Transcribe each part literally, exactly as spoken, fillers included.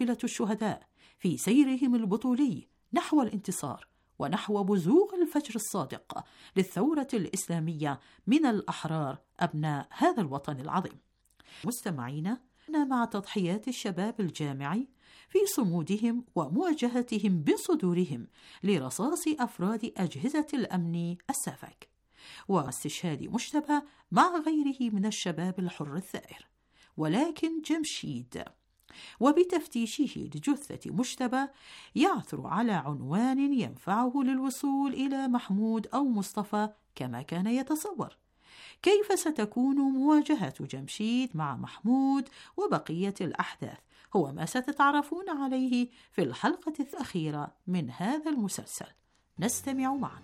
الشهداء في سيرهم البطولي نحو الانتصار ونحو بزوغ الفجر الصادق للثورة الإسلامية من الأحرار أبناء هذا الوطن العظيم. مستمعينا، مع تضحيات الشباب الجامعي في صمودهم ومواجهتهم بصدورهم لرصاص أفراد أجهزة الأمن السافك، واستشهاد مجتبى مع غيره من الشباب الحر الثائر، ولكن جمشيد وبتفتيشه لجثة مجتبى يعثر على عنوان ينفعه للوصول إلى محمود أو مصطفى كما كان يتصور. كيف ستكون مواجهة جمشيد مع محمود وبقية الأحداث هو ما ستتعرفون عليه في الحلقة الأخيرة من هذا المسلسل. نستمع معا.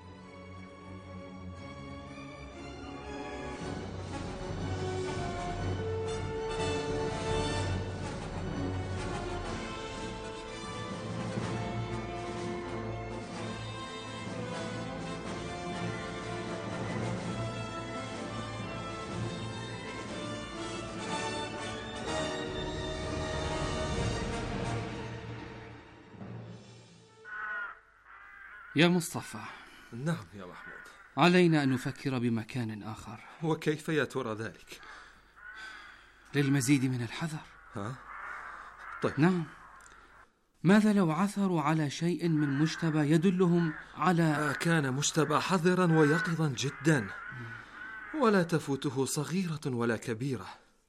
يا مصطفى. نعم يا محمود. علينا أن نفكر بمكان آخر. وكيف يا ترى ذلك؟ للمزيد من الحذر. ها؟ طيب. نعم. ماذا لو عثروا على شيء من مجتبى يدلهم على... كان مجتبى حذرا ويقظا جدا، ولا تفوته صغيرة ولا كبيرة.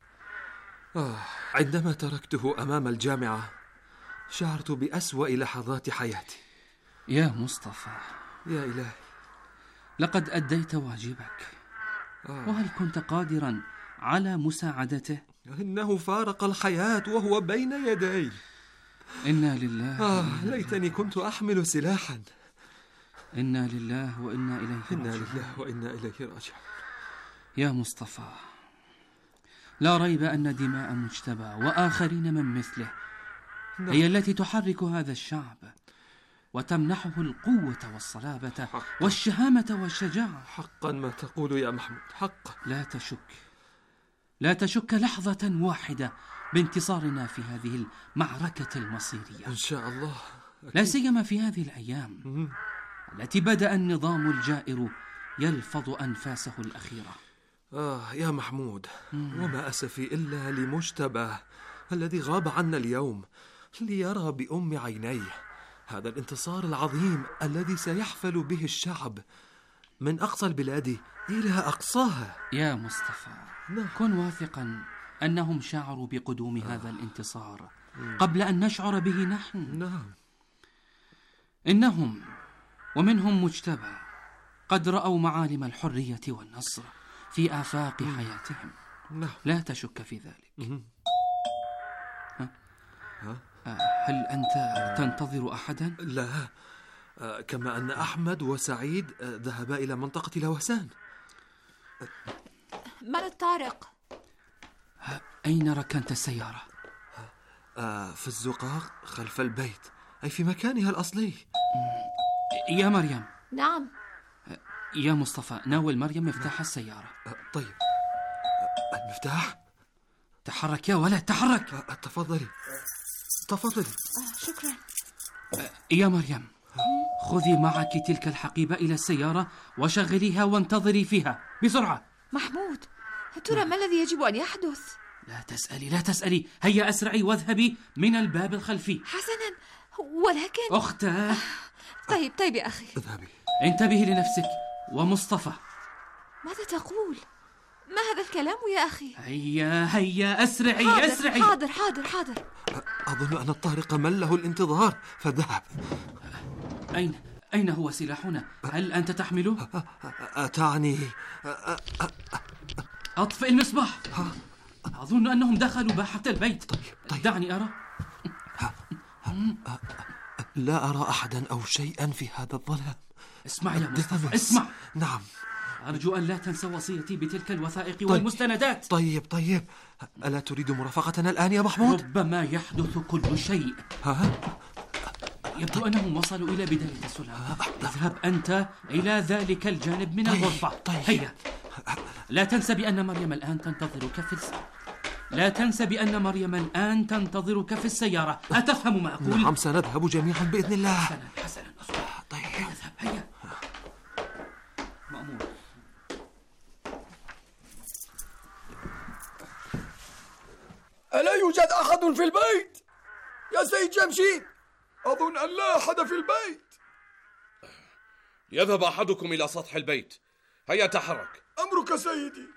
آه عندما تركته أمام الجامعة شعرت بأسوأ لحظات حياتي. يا مصطفى، يا إلهي، لقد أديت واجبك. آه. وهل كنت قادرا على مساعدته؟ إنه فارق الحياة وهو بين يدي. إنا لله. آه ليتني كنت أحمل سلاحا. إنا لله وإنا إليه راجعون. إنا لله وإنا إليه راجعون. يا مصطفى، لا ريب أن دماء مجتبى وآخرين من مثله نعم. هي التي تحرك هذا الشعب وتمنحه القوة والصلابة حقا. والشهامة والشجاعة. حقا ما تقول يا محمود، حقا. لا تشك لا تشك لحظة واحدة بانتصارنا في هذه المعركة المصيرية إن شاء الله. أكيد. لا سيما في هذه الأيام م- التي بدأ النظام الجائر يلفظ أنفاسه الأخيرة. آه يا محمود، م- وما أسفي إلا لمجتبى الذي غاب عنا اليوم ليرى بأم عينيه هذا الانتصار العظيم الذي سيحفل به الشعب من أقصى البلاد إلى أقصاها. يا مصطفى، نعم. كن واثقا أنهم شعروا بقدوم آه. هذا الانتصار قبل أن نشعر به نحن. نعم. إنهم ومنهم مجتبى قد رأوا معالم الحرية والنصر في آفاق م. حياتهم. نعم. لا تشك في ذلك. م. ها؟ ها؟ هل أنت تنتظر أحدا؟ لا، كما أن أحمد وسعيد ذهبا إلى منطقة لوسان. مرة طارق، أين ركنت السيارة؟ في الزقاق خلف البيت، أي في مكانها الأصلي. يا مريم. نعم. يا مصطفى، ناول مريم مفتاح السيارة. طيب. المفتاح؟ تحرك يا ولد، تحرك. تفضلي تفضلي. شكرا. يا مريم، خذي معك تلك الحقيبة إلى السيارة وشغليها وانتظري فيها بسرعة. محمود، ترى ما الذي يجب أن يحدث؟ لا تسألي لا تسألي هيا أسرعي واذهبي من الباب الخلفي. حسنا، ولكن أختاه. طيب طيب يا أخي، اذهبي. انتبهي لنفسك. ومصطفى، ماذا تقول؟ ما هذا الكلام يا أخي؟ هيا هيا أسرعي حاضر أسرعي. حاضر حاضر حاضر. أظن أن الطارق مله الانتظار فذهب. أين أين هو سلاحنا؟ هل أنت تحمله؟ تعني أطفئ المصباح. أظن أنهم دخلوا باحة البيت. طيب طيب. دعني أرى. لا أرى أحدا أو شيئا في هذا الظلام. اسمع يا مصطفى، اسمع. نعم. أرجو أن لا تنسى وصيتي بتلك الوثائق طيب. والمستندات. طيب طيب. ألا تريد مرافقتنا الآن يا محمود؟ ربما يحدث كل شيء. ها؟ يبدو أنهم وصلوا إلى بداية السلام. اذهب أنت إلى ذلك الجانب من طيب. الغرفة. طيب. هيا. لا تنسى بأن مريم الآن تنتظرك في الساعة. لا تنسى بأن مريم الآن تنتظرك في السيارة. أتفهم ما أقول؟ نعم، سنذهب جميعا بإذن الله. حسنا حسنا أصبر. طيب اذهب هيا. مأمور. ألا يوجد أحد في البيت؟ يا سيد جمشيد، أظن أن لا أحد في البيت. يذهب أحدكم إلى سطح البيت. هيا تحرك. أمرك سيدي.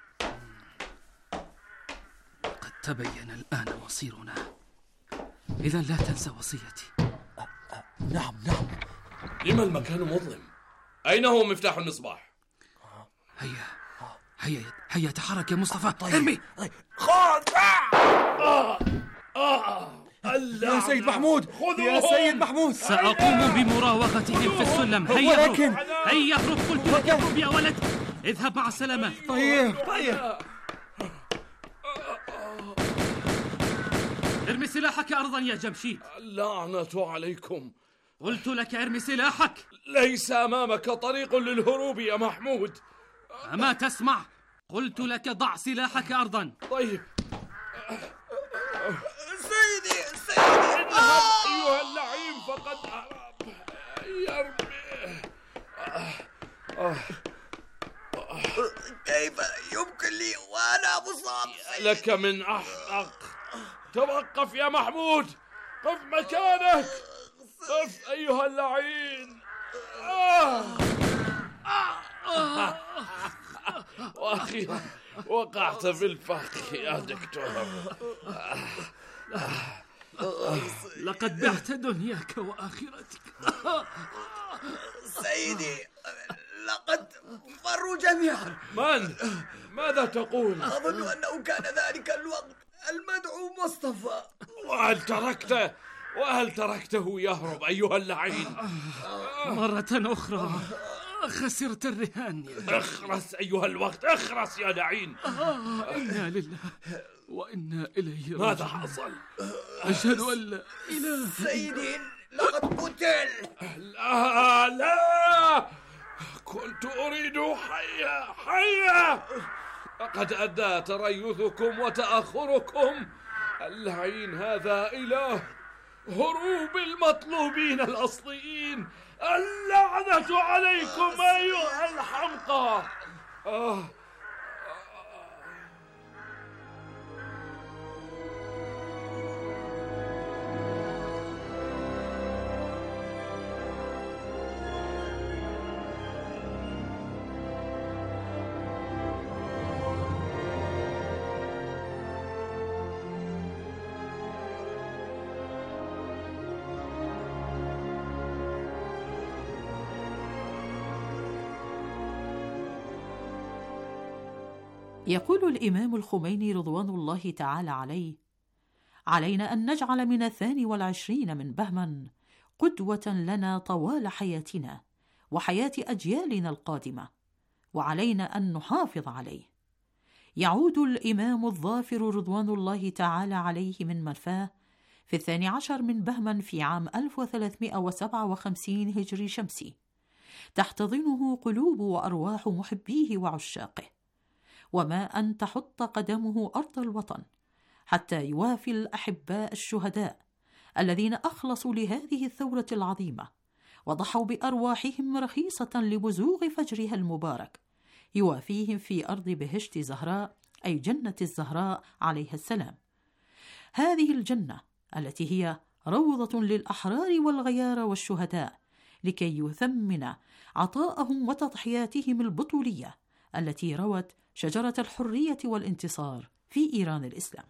قد تبين الآن مصيرنا. إذا لا تنسى وصيتي. نعم نعم. لما المكان مظلم؟ أين هو مفتاح المصباح؟ هيا هيا هيا تحرك يا مصطفى. طيب. ارمي. خذ. آه آه يا سيد محمود، يا سيد محمود، سأقوم بمراوغتهم في السلم. هيا ولكن هيا اهرب. قلت لك اهرب يا ولد. اذهب مع السلامة. طيب طيب. ارمي سلاحك أرضا يا جمشيد. اللعنة عليكم. قلت لك ارمي سلاحك. ليس أمامك طريق للهروب يا محمود. أما تسمع؟ قلت لك ضع سلاحك أرضا. طيب سيدي سيدي. اذهب أيها اللعين فقد أهرب. يرمي. كيف يمكن لي وأنا مصاب؟ لك من أحمق. توقف يا محمود. قف مكانك. قف أيها اللعين. آه. آه. وأخيرا وقعت في الفخ يا دكتور. لقد بعت دنياك وآخرتك. سيدي، لقد فروا جميعا. من؟ ماذا تقول؟ أظن أنه كان ذلك الوقت المدعو مصطفى. وهل تركته وهل تركته يهرب أيها اللعين؟ مرة أخرى خسرت الرهان. اخرس أيها الوقت، اخرس يا لعين. إنا لله وإنا إليه راجعون. ماذا حصل؟ أشهد أن لا إله. سيدي، لقد قتل. لا لا، كنت أريد حيا حيا. لقد أدى تريثكم وتأخركم. اللعين هذا إله هروب المطلوبين الأصليين. اللعنة عليكم أيها الحمقى. آه. يقول الإمام الخميني رضوان الله تعالى عليه: علينا أن نجعل من الثاني والعشرين من بهمن قدوة لنا طوال حياتنا وحياة أجيالنا القادمة، وعلينا أن نحافظ عليه. يعود الإمام الظافر رضوان الله تعالى عليه من منفاه في الثاني عشر من بهمن في عام ألف وثلاثمائة وسبعة وخمسين هجري شمسي، تحتضنه قلوب وأرواح محبيه وعشاقه، وما أن تحط قدمه أرض الوطن حتى يوافي الأحباء الشهداء الذين أخلصوا لهذه الثورة العظيمة وضحوا بأرواحهم رخيصة لبزوغ فجرها المبارك، يوافيهم في أرض بهشت زهراء، أي جنة الزهراء عليها السلام. هذه الجنة التي هي روضة للأحرار والغيار والشهداء، لكي يثمن عطاءهم وتضحياتهم البطولية التي روت شجرة الحرية والانتصار في إيران الإسلام.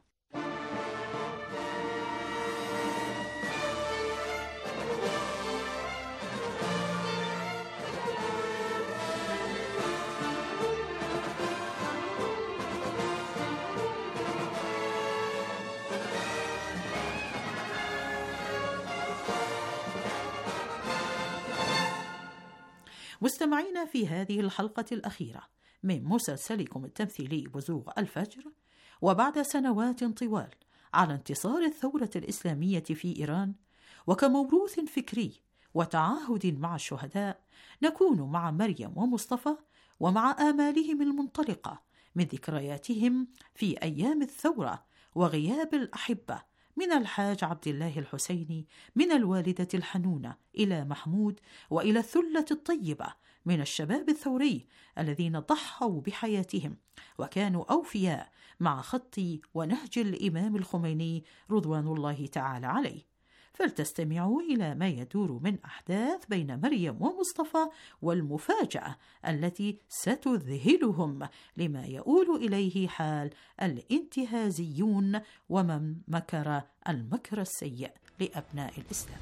مستمعينا، في هذه الحلقة الأخيرة من مسلسلكم التمثيلي بزوغ الفجر، وبعد سنوات طوال على انتصار الثورة الإسلامية في إيران وكموروث فكري وتعاهد مع الشهداء، نكون مع مريم ومصطفى ومع آمالهم المنطلقة من ذكرياتهم في أيام الثورة وغياب الأحبة من الحاج عبد الله الحسيني، من الوالدة الحنونة إلى محمود، وإلى الثلة الطيبة من الشباب الثوري الذين ضحوا بحياتهم وكانوا أوفياء مع خط ونهج الإمام الخميني رضوان الله تعالى عليه. فلتستمعوا إلى ما يدور من أحداث بين مريم ومصطفى، والمفاجأة التي ستذهلهم لما يؤول إليه حال الانتهازيون ومن مكر المكر السيء لأبناء الإسلام.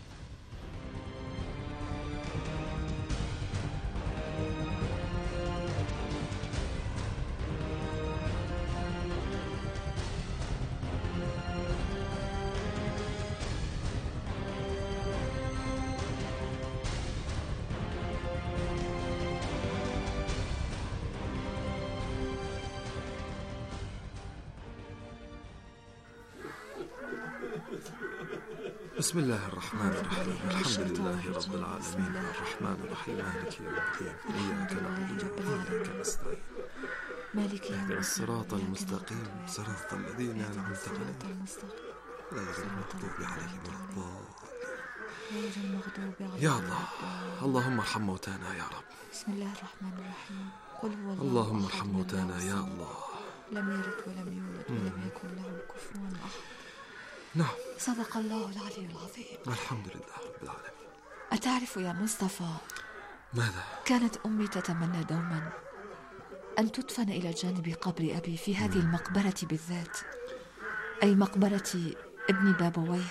بسم الله الرحمن الرحيم. الحمد لله رب العالمين، الرحمن الرحيم، مالك يوم الدين، إياك نعبد وإياك نستعين، اهدنا الصراط المستقيم، صراط الذين أنعمت عليهم غير المغضوب عليهم ولا الضالين. يا الله، اللهم ارحم موتانا يا رب. بسم الله الرحمن الرحيم. قل هو الله اللهم ارحم موتانا يا الله. لم يلد ولم يولد ولم يكن له كفوا أحد. نعم، صدق الله العلي العظيم. الحمد لله رب العالمين. أتعرف يا مصطفى، ماذا؟ كانت أمي تتمنى دوما أن تدفن إلى جانب قبر أبي في هذه المقبرة بالذات، أي مقبرة ابن بابويه.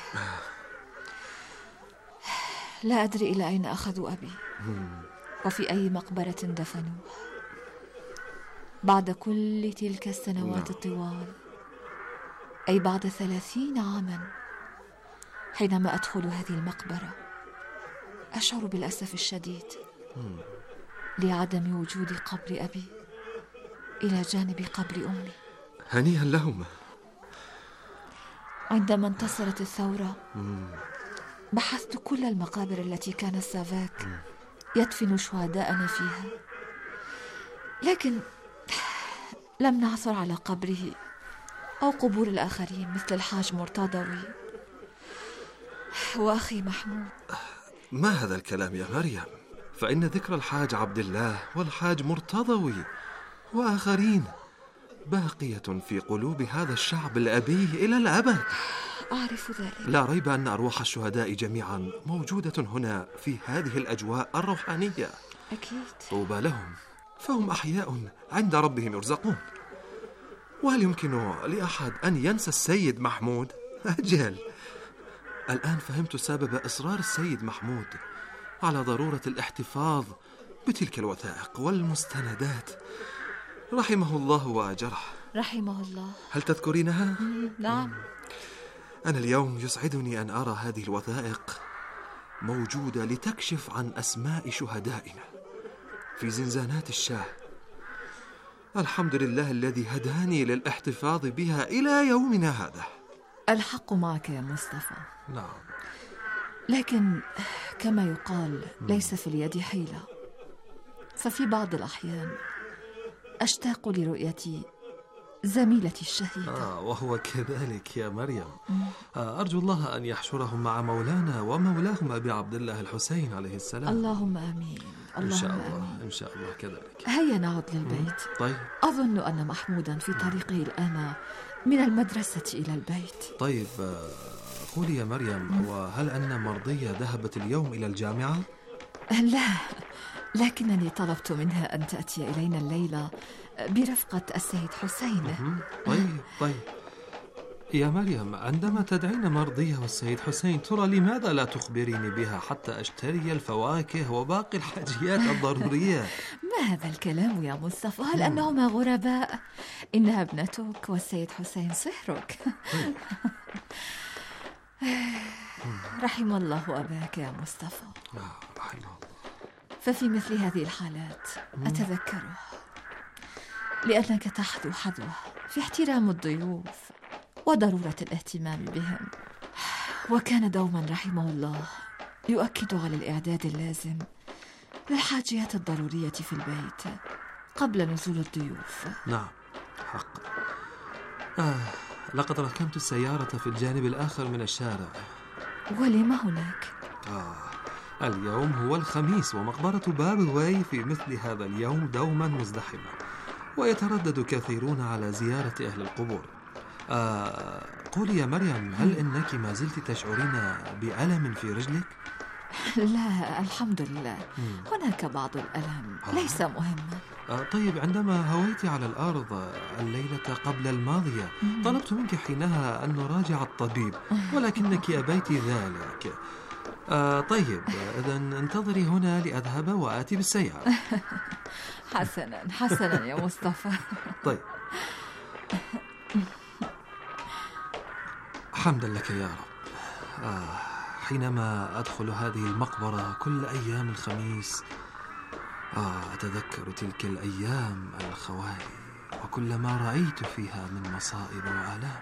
لا أدري إلى أين أخذوا أبي وفي أي مقبرة دفنوه بعد كل تلك السنوات الطوال، أي بعد ثلاثين عاما. حينما أدخل هذه المقبرة أشعر بالأسف الشديد لعدم وجود قبر أبي إلى جانب قبر أمي. هنيئا لهما. عندما انتصرت الثورة بحثت كل المقابر التي كان سافاك يدفن شهداءنا فيها، لكن لم نعثر على قبره أو قبور الآخرين مثل الحاج مرتضوي وأخي محمود. ما هذا الكلام يا مريم؟ فإن ذكر الحاج عبد الله والحاج مرتضوي وآخرين باقية في قلوب هذا الشعب الأبي إلى الأبد. أعرف ذلك. لا ريب أن أرواح الشهداء جميعا موجودة هنا في هذه الأجواء الروحانية. أكيد. طوبى لهم، فهم أحياء عند ربهم يرزقون. وهل يمكن لأحد أن ينسى السيد محمود؟ أجل، الآن فهمت سبب إصرار السيد محمود على ضرورة الاحتفاظ بتلك الوثائق والمستندات. رحمه الله وأجره. رحمه الله. هل تذكرينها؟ نعم. أنا اليوم يسعدني أن أرى هذه الوثائق موجودة لتكشف عن أسماء شهدائنا في زنزانات الشاه. الحمد لله الذي هداني للاحتفاظ بها إلى يومنا هذا. الحق معك يا مصطفى. نعم. لكن كما يقال ليس في اليد حيلة، ففي بعض الأحيان أشتاق لرؤية زميلتي الشهيدة. آه وهو كذلك يا مريم. آه أرجو الله أن يحشرهم مع مولانا ومولاهم أبي عبد الله الحسين عليه السلام. اللهم آمين. إن شاء الله. آمين. إن شاء الله كذلك. هيا نعود للبيت. طيب. أظن أن محمودا في طريقه الآن من المدرسة إلى البيت. طيب قولي يا مريم، وهل أن مرضية ذهبت اليوم إلى الجامعة؟ لا، لكنني طلبت منها أن تأتي إلينا الليلة برفقة السيد حسين. طيب طيب يا مريم، عندما تدعين مرضية والسيد حسين، ترى لماذا لا تخبريني بها حتى أشتري الفواكه وباقي الحاجيات الضرورية؟ ما هذا الكلام يا مصطفى؟ هل أنهما غرباء؟ إنها ابنتك والسيد حسين صهرك. رحم الله أباك يا مصطفى. رحمه الله. ففي مثل هذه الحالات أتذكره لأنك تحذو حذوه في احترام الضيوف وضرورة الاهتمام بهم. وكان دوما رحمه الله يؤكد على الإعداد اللازم للحاجيات الضرورية في البيت قبل نزول الضيوف. نعم حق. آه لقد ركنت السيارة في الجانب الآخر من الشارع. ولم هناك؟ آه اليوم هو الخميس، ومقبرة بابوي في مثل هذا اليوم دوما مزدحمة، ويتردد كثيرون على زيارة أهل القبور. آه قولي يا مريم، هل إنك ما زلت تشعرين بألم في رجلك؟ لا الحمد لله، هناك بعض الألم ليس مهما. آه طيب، عندما هويت على الأرض الليلة قبل الماضية طلبت منك حينها أن نراجع الطبيب، ولكنك أبيت ذلك. آه طيب، إذن انتظري هنا لأذهب وآتي بالسيارة. حسنا حسنا يا مصطفى. طيب، حمدا لك يا رب. آه حينما أدخل هذه المقبرة كل أيام الخميس آه أتذكر تلك الأيام الخوالي وكل ما رأيت فيها من مصائب وآلام.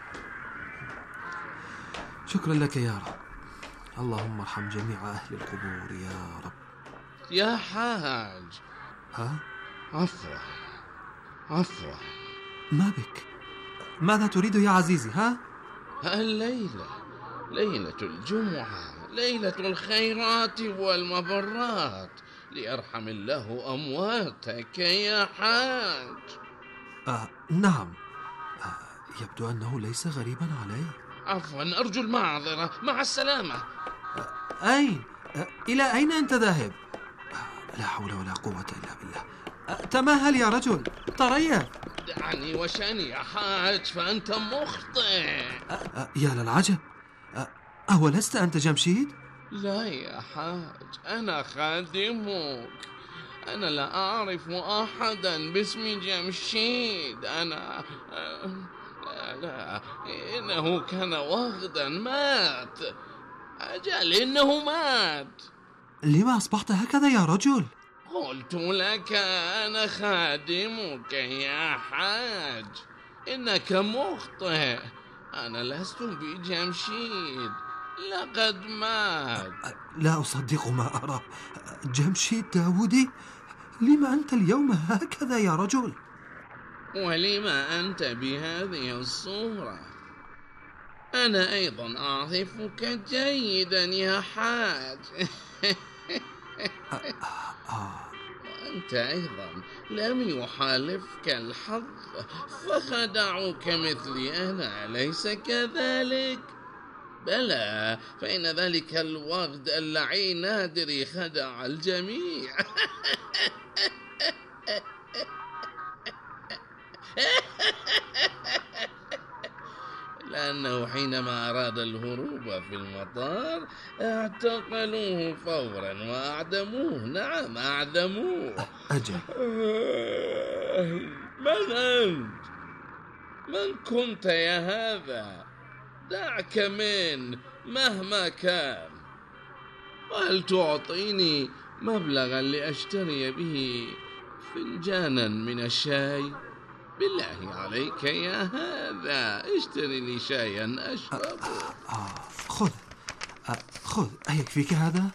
شكرا لك يا رب. اللهم ارحم جميع أهل القبور يا رب. يا حاج. ها؟ عفوا عفوا. ما بك؟ ماذا تريد يا عزيزي؟ ها؟ الليلة ليلة الجمعة، ليلة الخيرات والمبرات، ليرحم الله أمواتك يا حاج. آه نعم. آه يبدو أنه ليس غريبا علي. عفوا، أرجو المعذرة. مع السلامة. آه أين؟ آه إلى أين أنت ذاهب؟ آه لا حول ولا قوة إلا بالله. آه تمهل يا رجل، تريث. دعني وشأني يا حاج، فأنت مخطئ. آه آه يا للعجب. آه أولست أنت جمشيد؟ لا يا حاج، أنا خادمك. أنا لا أعرف أحدا باسم جمشيد. أنا لا, لا إنه كان وغدا مات. أجل، إنه مات. لما أصبحت هكذا يا رجل؟ قلت لك أنا خادمك يا حاج. إنك مخطئ. أنا لست بجمشيد، لقد مات. لا أصدق ما أرى. جمشيد داودي؟ لما أنت اليوم هكذا يا رجل؟ ولما أنت بهذه الصورة؟ أنا أيضا أعرفك جيدا يا حاج. وأنت أيضا لم يحالفك الحظ فخدعوك مثلي أنا، أليس كذلك؟ بلى، فإن ذلك الوغد اللعين نادري خدع الجميع. لأنه حينما أراد الهروب في المطار اعتقلوه فورا وأعدموه. نعم، أعدموه. أجل. من أنت؟ من كنت يا هذا؟ دعك من مهما كان. وهل تعطيني مبلغا لأشتري به فنجانا من الشاي؟ بالله عليك يا هذا، اشتري لي شايا أشربه. آه آه خذ. آه خذ، أيكفيك هذا؟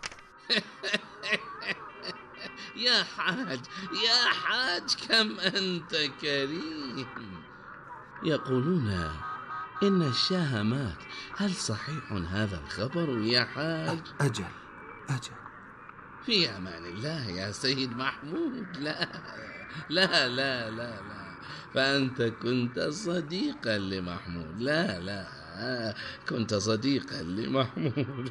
يا حاج يا حاج، كم أنت كريم. يقولون إن الشاه مات، هل صحيح هذا الخبر يا حاج؟ أجل أجل. في أمان الله يا سيد محمود. لا لا لا لا لا، فأنت كنت صديقا لمحمود. لا لا، كنت صديقا لمحمود.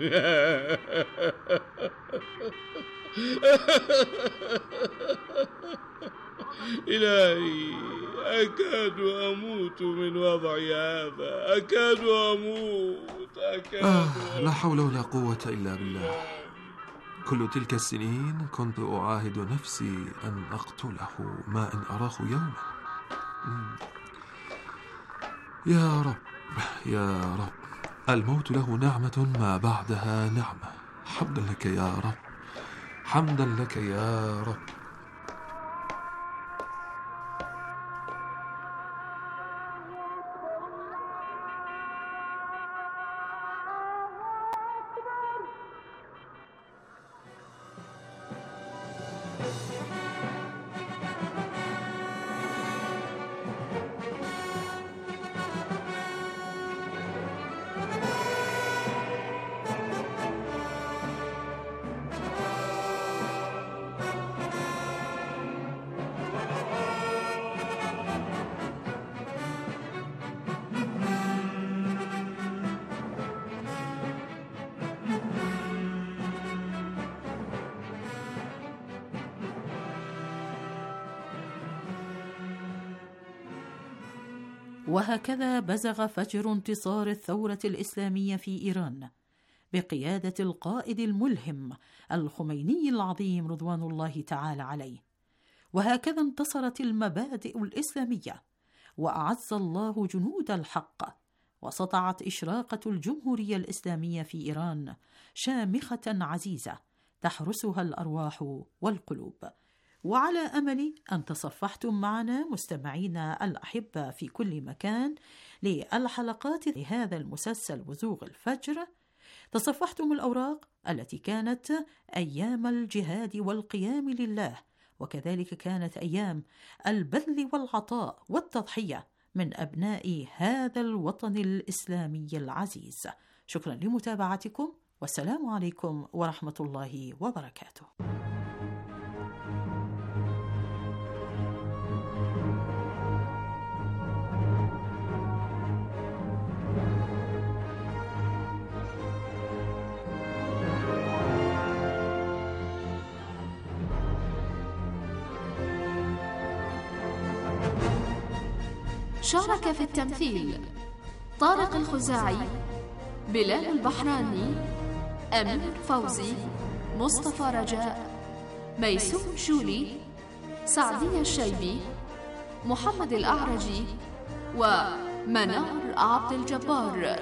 إلهي، أكاد أموت من وضعي هذا، أكاد أموت أكاد آه لا حول ولا قوة إلا بالله. كل تلك السنين كنت أعاهد نفسي أن أقتله ما إن أراه يوما. يا رب يا رب، الموت له نعمة ما بعدها نعمة. حمدا لك يا رب، حمدا لك يا رب. وهكذا بزغ فجر انتصار الثورة الإسلامية في إيران بقيادة القائد الملهم الخميني العظيم رضوان الله تعالى عليه. وهكذا انتصرت المبادئ الإسلامية، وأعز الله جنود الحق، وسطعت إشراقة الجمهورية الإسلامية في إيران شامخة عزيزة تحرسها الأرواح والقلوب. وعلى أمل أن تصفحتم معنا مستمعينا الأحبة في كل مكان للحلقات هذا المسلسل بزوغ الفجر، تصفحتم الأوراق التي كانت أيام الجهاد والقيام لله، وكذلك كانت أيام البذل والعطاء والتضحية من أبناء هذا الوطن الإسلامي العزيز. شكرا لمتابعتكم، والسلام عليكم ورحمة الله وبركاته. شارك في التمثيل طارق الخزاعي، بلال البحراني، أمير فوزي، مصطفى رجاء، ميسوم شولي، سعدية الشيبي، محمد الأعرجي، ومنار عبد الجبار.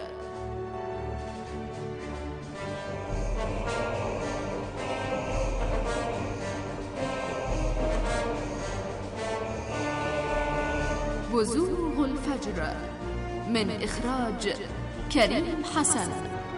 بزوغ الفجر من إخراج كريم حسن.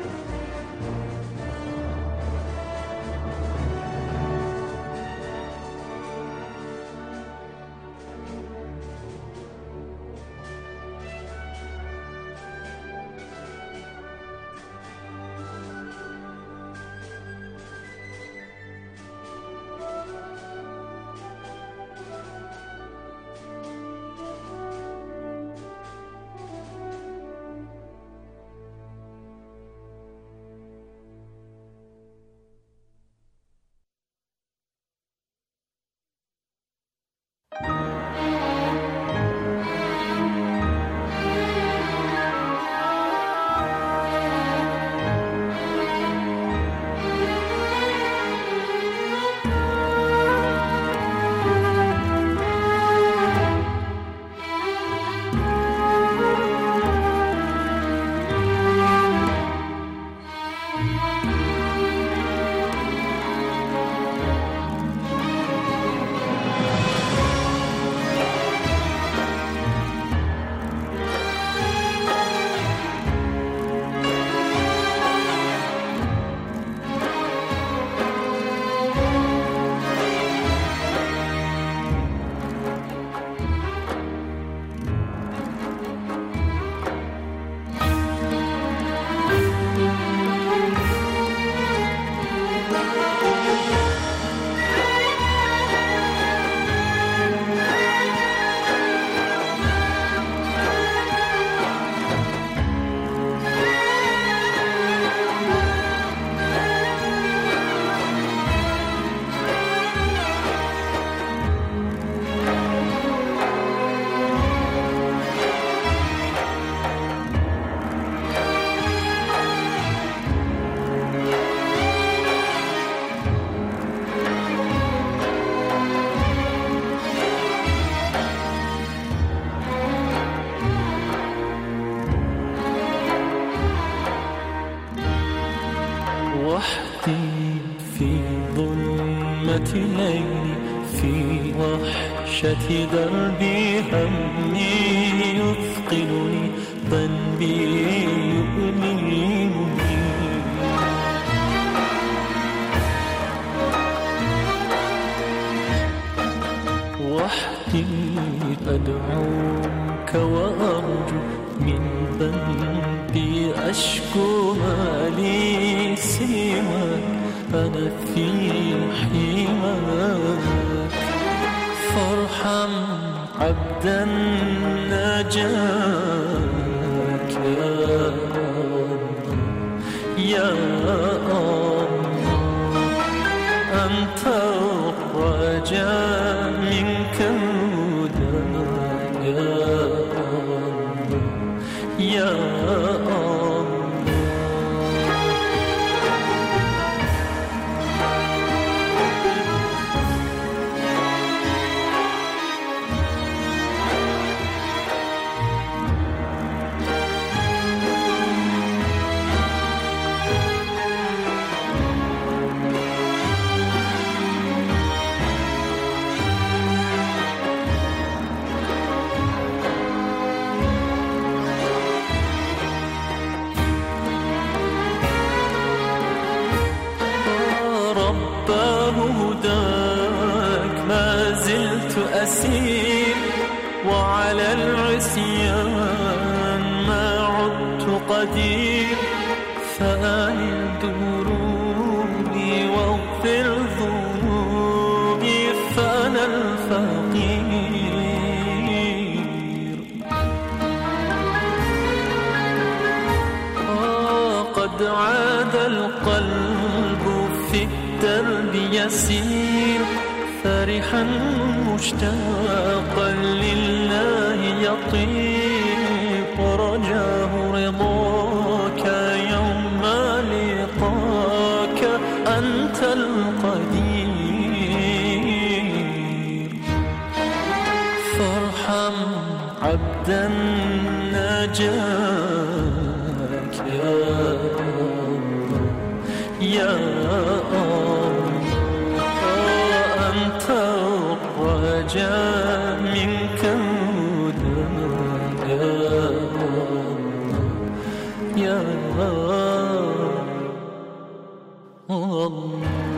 وحدي في ظلمة الليل، في وحشة دربي همي يثقلني، ذنبي يؤلمني. وحدي أدعوك وأرجو من ذنبي أشكو ما لي سواك، أنا في حماك فارحم عبدا نجاك يا الله، أنت الرجاء منك هداك يا الله. يسير، وعلى العصيان ما عدت قدير، فآل دروبي واغفر ذنوبي فأنا الفقير. آه قد عاد القلب في الدرب يسير، فرحا مشتاقا لله يطير، ورجاه رضاك يوم لقاك أنت القدير. فارحم عبدا ناجاك يا يا أنت الرجاء منك هداك يا الله.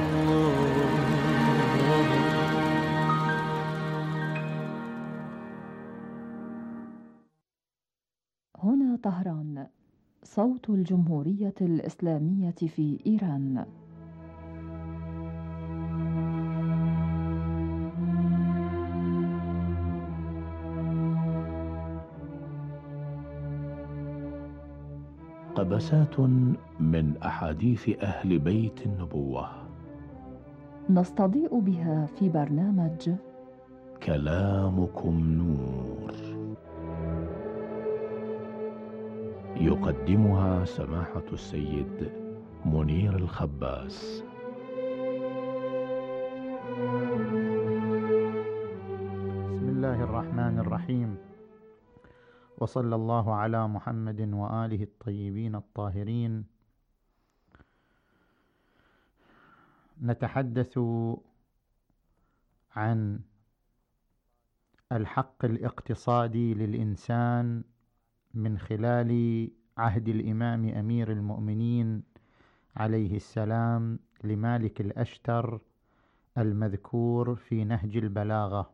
هنا طهران، صوت الجمهورية الإسلامية في إيران. قبسات من أحاديث أهل بيت النبوة نستضيء بها في برنامج كلامكم نور، يقدمها سماحة السيد منير الخباس. بسم الله الرحمن الرحيم، وصلى الله على محمد وآله الطيبين الطاهرين. نتحدث عن الحق الاقتصادي للإنسان من خلال عهد الإمام أمير المؤمنين عليه السلام لمالك الأشتر المذكور في نهج البلاغة.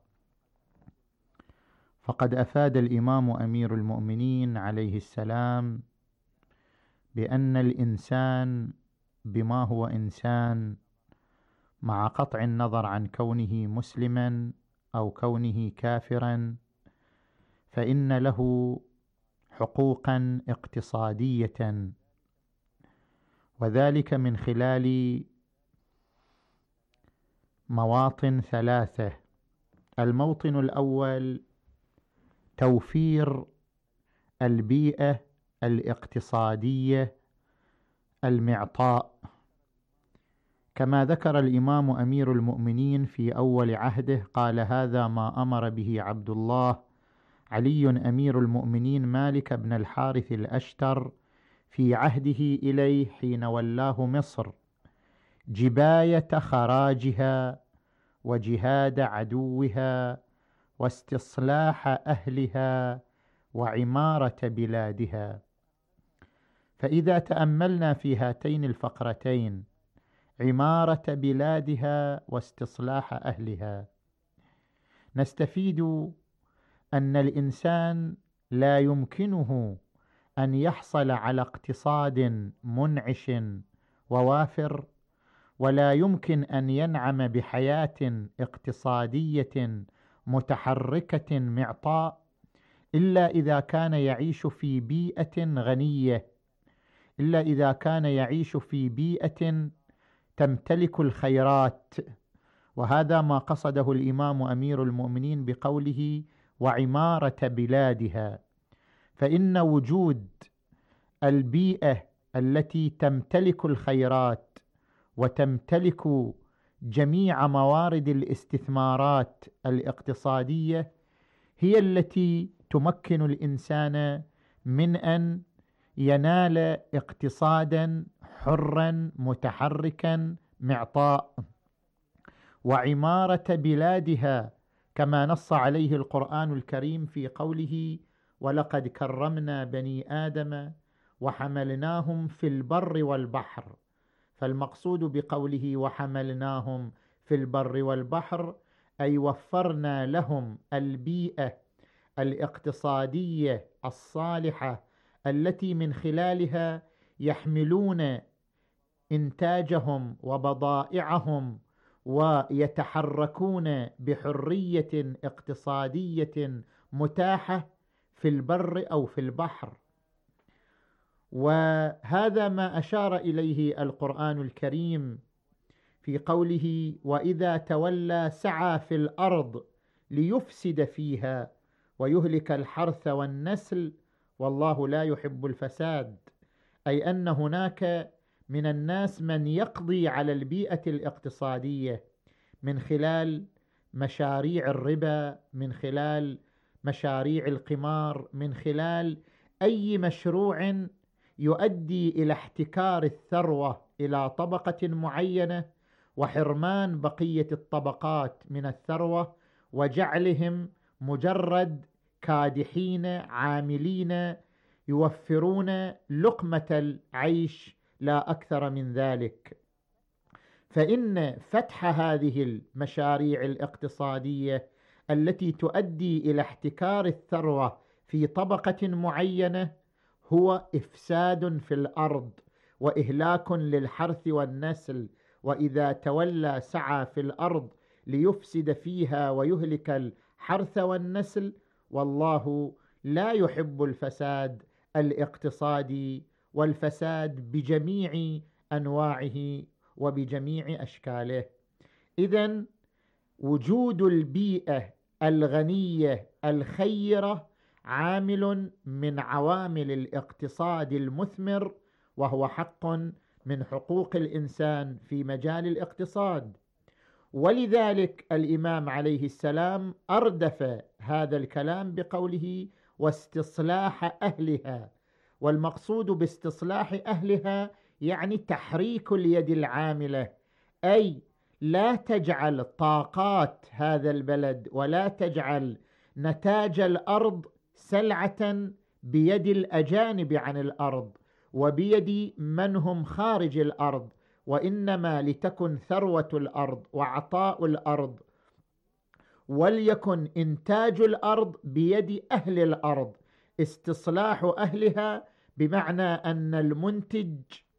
فقد أفاد الإمام أمير المؤمنين عليه السلام بأن الإنسان بما هو إنسان، مع قطع النظر عن كونه مسلما أو كونه كافرا، فإن له حقوقا اقتصادية، وذلك من خلال مواطن ثلاثة. الموطن الأول توفير البيئة الاقتصادية المعطاء، كما ذكر الإمام أمير المؤمنين في أول عهده، قال: هذا ما أمر به عبد الله علي أمير المؤمنين مالك بن الحارث الأشتر في عهده إليه حين ولاه مصر، جباية خراجها وجهاد عدوها واستصلاح أهلها وعمارة بلادها. فإذا تأملنا في هاتين الفقرتين، عمارة بلادها واستصلاح أهلها، نستفيد أن الإنسان لا يمكنه أن يحصل على اقتصاد منعش ووافر، ولا يمكن أن ينعم بحياة اقتصادية متحركة معطاء إلا إذا كان يعيش في بيئة غنية، إلا إذا كان يعيش في بيئة تمتلك الخيرات. وهذا ما قصده الإمام أمير المؤمنين بقوله: وعمارة بلادها. فإن وجود البيئة التي تمتلك الخيرات وتمتلك جميع موارد الاستثمارات الاقتصادية هي التي تمكن الإنسان من أن ينال اقتصادا حرا متحركا معطاء. وعمارة بلادها كما نص عليه القرآن الكريم في قوله: ولقد كرمنا بني آدم وحملناهم في البر والبحر. فالمقصود بقوله وحملناهم في البر والبحر أي وفرنا لهم البيئة الاقتصادية الصالحة التي من خلالها يحملون إنتاجهم وبضائعهم ويتحركون بحرية اقتصادية متاحة في البر أو في البحر. وهذا ما أشار إليه القرآن الكريم في قوله: وإذا تولى سعى في الأرض ليفسد فيها ويهلك الحرث والنسل والله لا يحب الفساد، أي أن هناك من الناس من يقضي على البيئة الاقتصادية من خلال مشاريع الربا، من خلال مشاريع القمار، من خلال أي مشروع يؤدي إلى احتكار الثروة إلى طبقة معينة وحرمان بقية الطبقات من الثروة وجعلهم مجرد كادحين عاملين يوفرون لقمة العيش لا أكثر من ذلك. فإن فتح هذه المشاريع الاقتصادية التي تؤدي إلى احتكار الثروة في طبقة معينة هو إفساد في الأرض وإهلاك للحرث والنسل. وإذا تولى سعى في الأرض ليفسد فيها ويهلك الحرث والنسل والله لا يحب الفساد الاقتصادي والفساد بجميع أنواعه وبجميع أشكاله. إذن وجود البيئة الغنية الخيرة عامل من عوامل الاقتصاد المثمر، وهو حق من حقوق الإنسان في مجال الاقتصاد. ولذلك الإمام عليه السلام أردف هذا الكلام بقوله: واستصلاح أهلها. والمقصود باستصلاح أهلها يعني تحريك اليد العاملة، أي لا تجعل طاقات هذا البلد ولا تجعل نتاج الأرض سلعة بيد الأجانب عن الأرض وبيد من هم خارج الأرض، وإنما لتكن ثروة الأرض وعطاء الأرض وليكن إنتاج الأرض بيد أهل الأرض. استصلاح أهلها بمعنى أن المنتج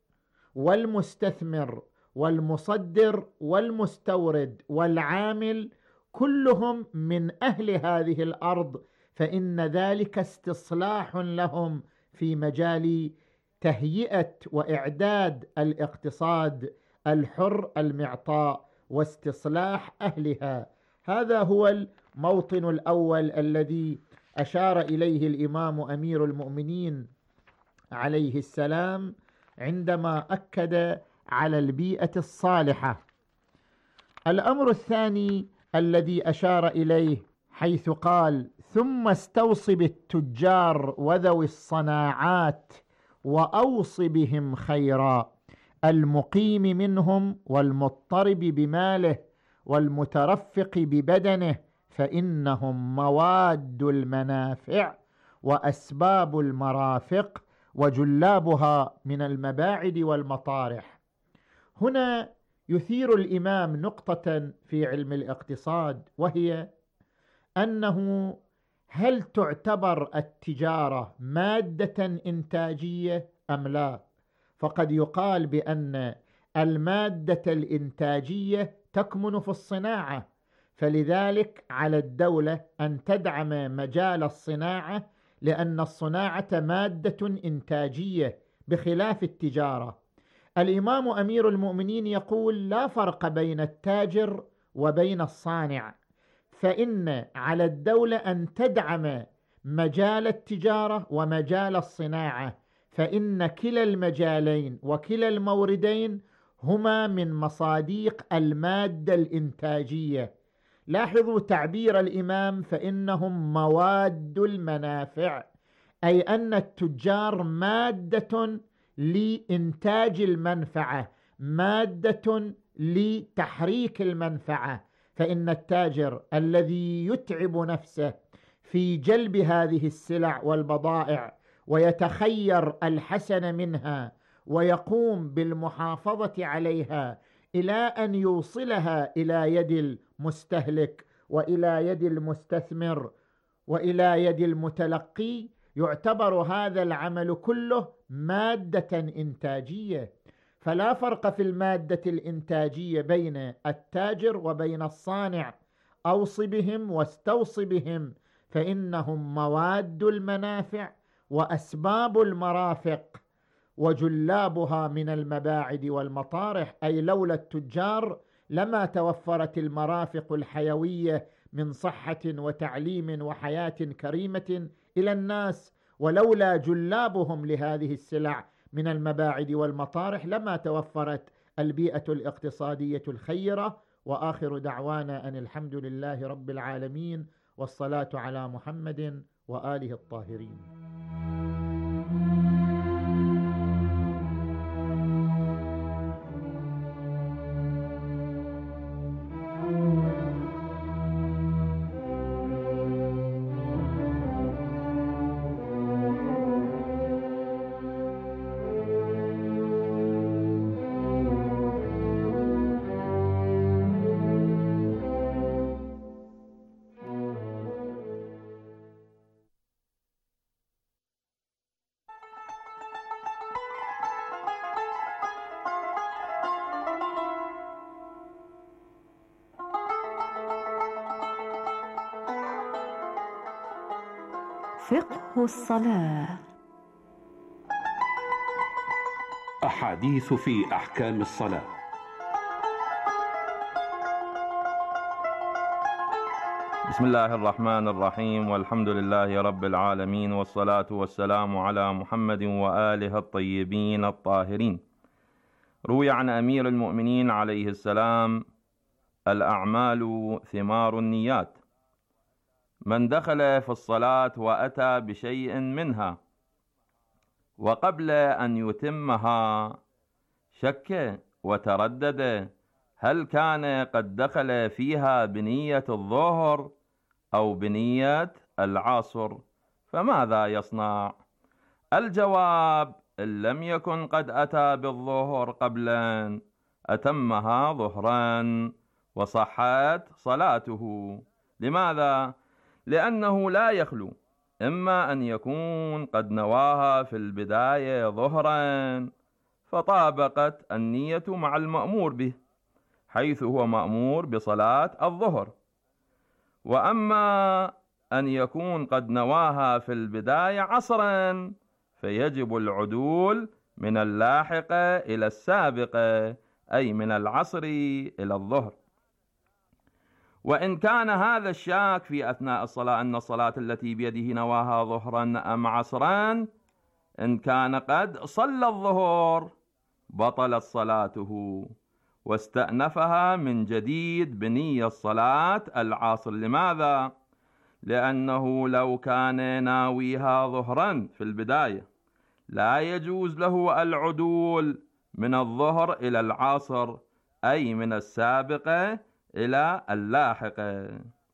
والمستثمر والمصدر والمستورد والعامل كلهم من أهل هذه الأرض، فإن ذلك استصلاح لهم في مجال تهيئة وإعداد الاقتصاد الحر المعطاء واستصلاح أهلها. هذا هو الموطن الأول الذي أشار إليه الإمام أمير المؤمنين عليه السلام عندما أكد على البيئة الصالحة. الأمر الثاني الذي أشار إليه حيث قال: ثم استوص بالتجار وذوي الصناعات وأوص بهم خيرا، المقيم منهم والمضطرب بماله والمترفق ببدنه، فإنهم مواد المنافع وأسباب المرافق وجلابها من المباعد والمطارح. هنا يثير الإمام نقطة في علم الاقتصاد، وهي أنه هل تعتبر التجارة مادة إنتاجية أم لا؟ فقد يقال بأن المادة الإنتاجية تكمن في الصناعة، فلذلك على الدولة أن تدعم مجال الصناعة، لأن الصناعة مادة إنتاجية بخلاف التجارة. الإمام أمير المؤمنين يقول: لا فرق بين التاجر وبين الصانع، فإن على الدولة أن تدعم مجال التجارة ومجال الصناعة، فإن كلا المجالين وكلا الموردين هما من مصاديق المادة الإنتاجية. لاحظوا تعبير الإمام: فإنهم مواد المنافع، أي أن التجار مادة لإنتاج المنفعة، مادة لتحريك المنفعة. فإن التاجر الذي يتعب نفسه في جلب هذه السلع والبضائع ويتخير الحسن منها ويقوم بالمحافظة عليها إلى أن يوصلها إلى يد المستهلك وإلى يد المستثمر وإلى يد المتلقي، يعتبر هذا العمل كله مادة إنتاجية. فلا فرق في المادة الإنتاجية بين التاجر وبين الصانع. أوص بهم واستوص بهم، فإنهم مواد المنافع وأسباب المرافق وجلابها من المباعد والمطارح. أي لولا التجار لما توفرت المرافق الحيوية من صحة وتعليم وحياة كريمة إلى الناس، ولولا جلابهم لهذه السلع من المباعد والمطارح لما توفرت البيئة الاقتصادية الخيرة. وآخر دعوانا أن الحمد لله رب العالمين، والصلاة على محمد وآله الطاهرين. فقه الصلاة. أحاديث في أحكام الصلاة. بسم الله الرحمن الرحيم، والحمد لله رب العالمين، والصلاة والسلام على محمد وآله الطيبين الطاهرين. روي عن أمير المؤمنين عليه السلام: الأعمال ثمار النيات، من دخل في الصلاة وأتى بشيء منها وقبل أن يتمها شك وتردد هل كان قد دخل فيها بنية الظهر أو بنية العصر، فماذا يصنع؟ الجواب: إن لم يكن قد أتى بالظهر قبلا أتمها ظهرا وصحت صلاته. لماذا؟ لأنه لا يخلو إما أن يكون قد نواها في البداية ظهرا فطابقت النية مع المأمور به، حيث هو مأمور بصلاة الظهر، وأما أن يكون قد نواها في البداية عصرا فيجب العدول من اللاحقة إلى السابقة، أي من العصر إلى الظهر. وإن كان هذا الشاك في أثناء الصلاة أن الصلاة التي بيده نواها ظهرا أم عصرا، إن كان قد صلى الظهر بطلت صلاته واستأنفها من جديد بنية صلاة العصر. لماذا؟ لأنه لو كان ناويها ظهرا في البداية لا يجوز له العدول من الظهر إلى العصر، أي من السابقة إلى اللاحقة.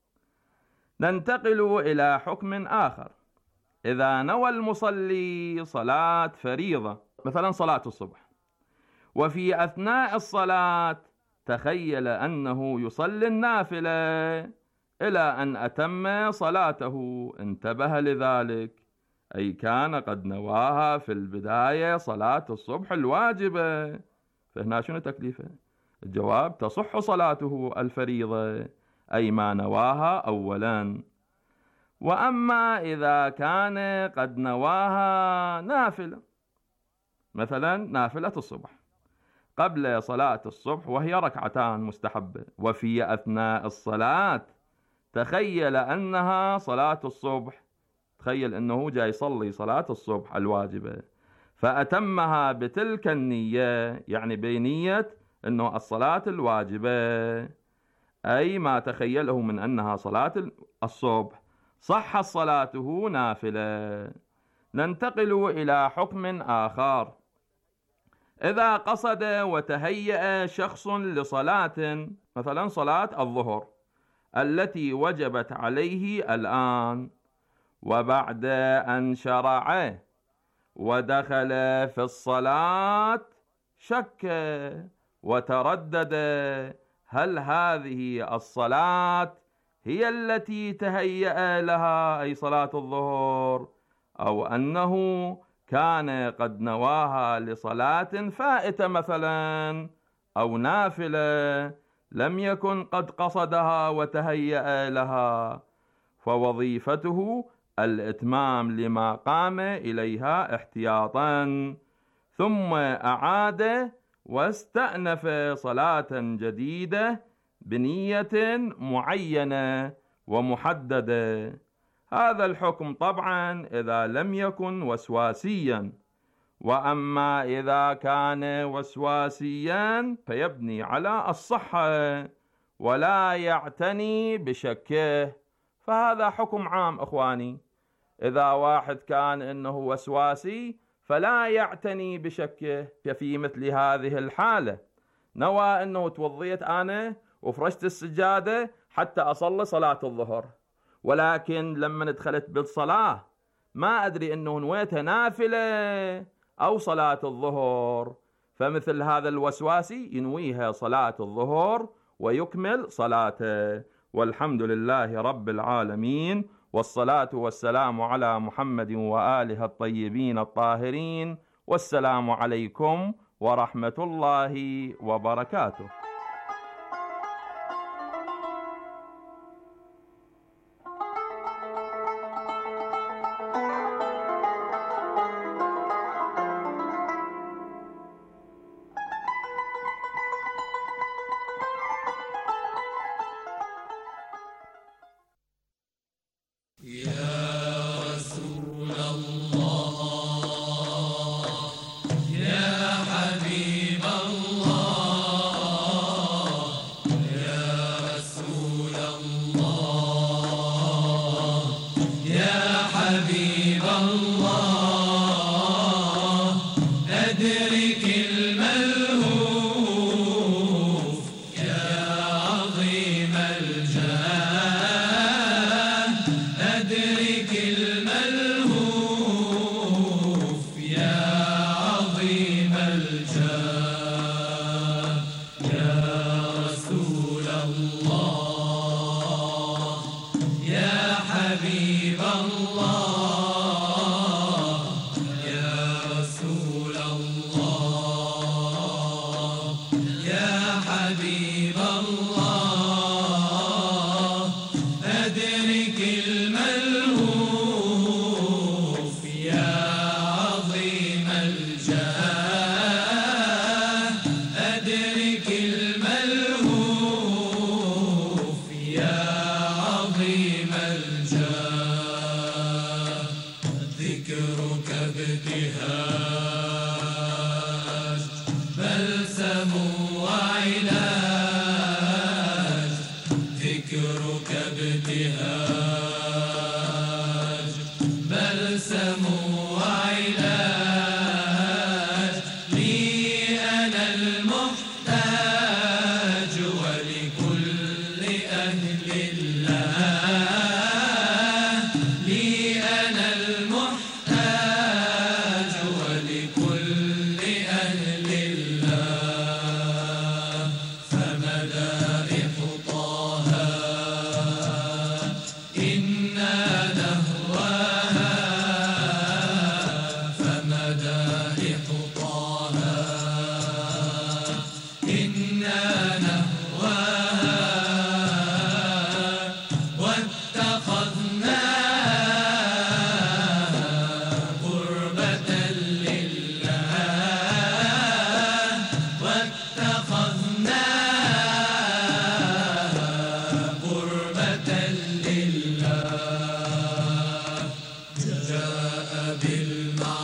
ننتقل إلى حكم آخر. إذا نوى المصلي صلاة فريضة، مثلا صلاة الصبح، وفي أثناء الصلاة تخيل أنه يصلي النافلة إلى أن أتم صلاته، انتبه لذلك، أي كان قد نواها في البداية صلاة الصبح الواجبة، فهنا شنو تكليفه؟ الجواب: تصح صلاته الفريضة، أي ما نواها أولا. وأما إذا كان قد نواها نافلة، مثلا نافلة الصبح قبل صلاة الصبح وهي ركعتان مستحبة، وفي أثناء الصلاة تخيل أنها صلاة الصبح، تخيل أنه جاي يصلي صلاة الصبح الواجبة فأتمها بتلك النية، يعني بنية أنه الصلاة الواجبة، أي ما تخيله من أنها صلاة الصبح، صح صلاته نافلة. ننتقل إلى حكم آخر. إذا قصد وتهيأ شخص لصلاة، مثلا صلاة الظهر التي وجبت عليه الآن، وبعد أن شرع ودخل في الصلاة شك وتردد هل هذه الصلاة هي التي تهيأ لها أي صلاة الظهر، أو أنه كان قد نواها لصلاة فائتة مثلا أو نافلة لم يكن قد قصدها وتهيأ لها، فوظيفته الإتمام لما قام إليها احتياطا، ثم أعاد واستأنف صلاة جديدة بنية معينة ومحددة. هذا الحكم طبعا إذا لم يكن وسواسيا، وأما إذا كان وسواسيا فيبني على الصحة ولا يعتني بشكه، فهذا حكم عام إخواني. إذا واحد كان إنه وسواسي فلا يعتني بشكه، في مثل هذه الحالة نوى إنه توضيت أنا وفرشت السجادة حتى أصلي صلاة الظهر، ولكن لما دخلت بالصلاة ما أدري إنه نويتها نافلة أو صلاة الظهر، فمثل هذا الوسواسي ينويها صلاة الظهر ويكمل صلاته. والحمد لله رب العالمين، والصلاة والسلام على محمد وآله الطيبين الطاهرين، والسلام عليكم ورحمة الله وبركاته.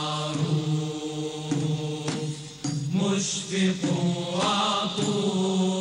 مشفق وعطوف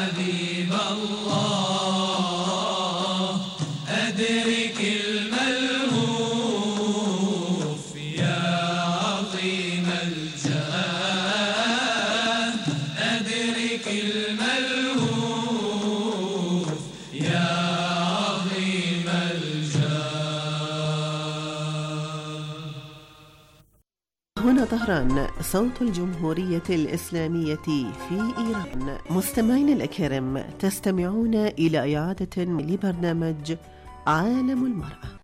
حبيب الله أدرك الملهوف يا عظيم الجاه أدرك الملهوف يا عظيم الجاه. هنا طهران، صوت الجمهورية الإسلامية في إيران. مستمعينا الأكارم، تستمعون إلى إعادة لبرنامج عالم المرأة.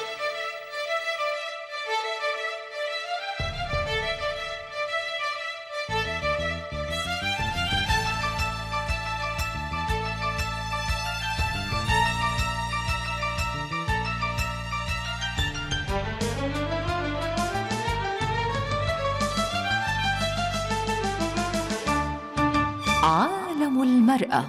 عالم المرأة.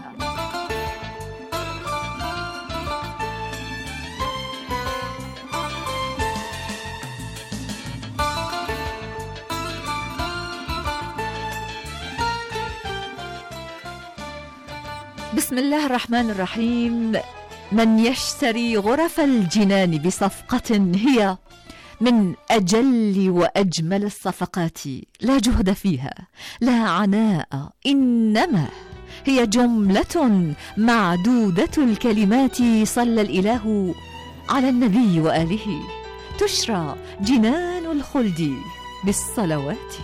بسم الله الرحمن الرحيم. من يشتري غرف الجنان بصفقة هي من أجل وأجمل الصفقات، لا جهد فيها، لا عناء، إنما هي جملة معدودة الكلمات. صلى الإله على النبي وآله، تشرى جنان الخلد بالصلوات.